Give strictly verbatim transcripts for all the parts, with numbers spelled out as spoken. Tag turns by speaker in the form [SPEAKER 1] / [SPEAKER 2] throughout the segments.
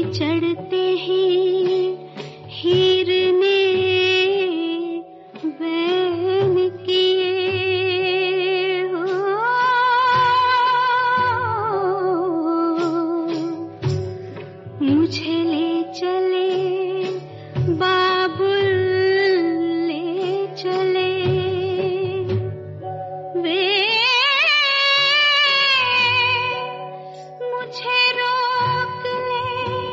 [SPEAKER 1] चढ़ते ही हीर ने बैन किए हो, मुझे ले चले बाबुल ले चले वे, मुझे रोक ले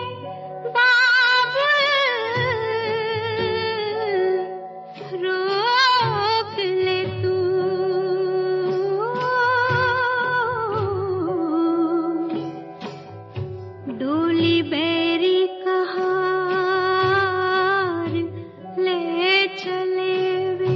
[SPEAKER 1] बाबुल, रोक ले तू। डोली बैरी कहार ले चले वे।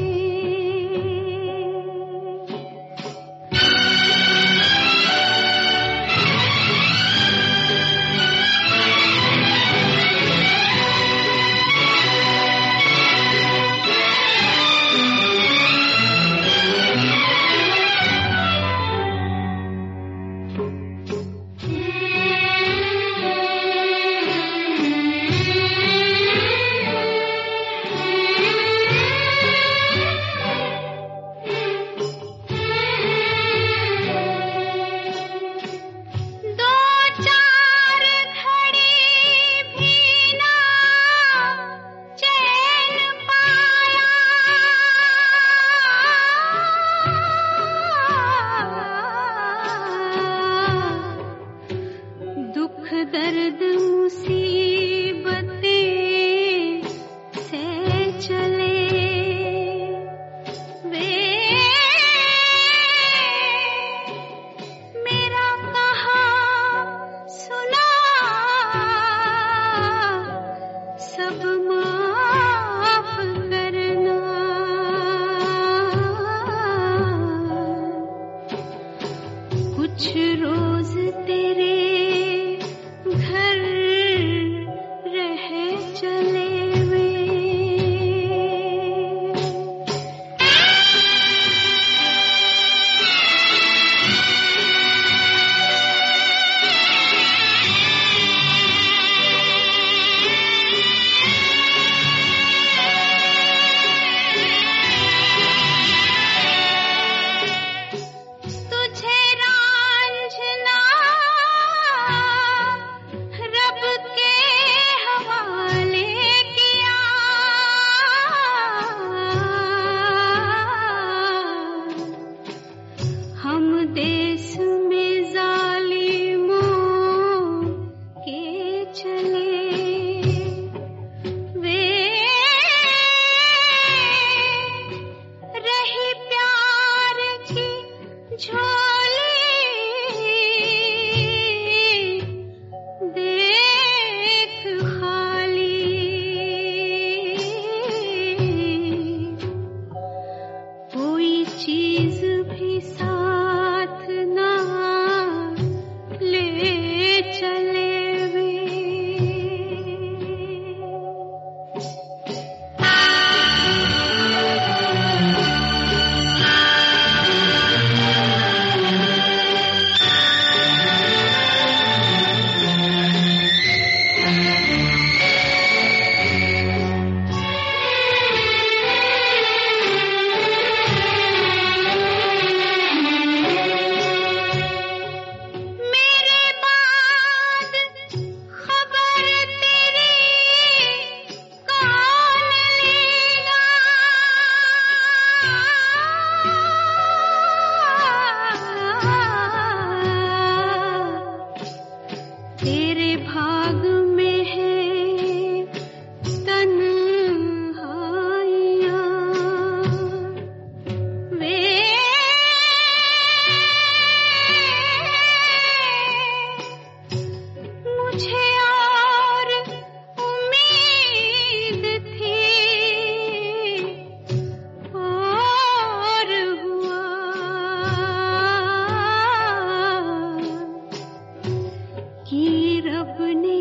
[SPEAKER 1] दर्द मुसीबतें से चले वे, मेरा कहा सुना सब माफ करना। कुछ रोज तेरे घर रह चले वे। तुझे रांझना रब के हवाले किया, हम देश में जालिमों के चले वे, रही प्यार की झोली देख खाली। कोई चीज भी साथ ना ले चले वे। मेरे बाद खबर तेरी कौन लेगा, तेरे भाग में है तन्हाइयाँ वे, मुझे और उम्मीद थी और हुआ कि रब ने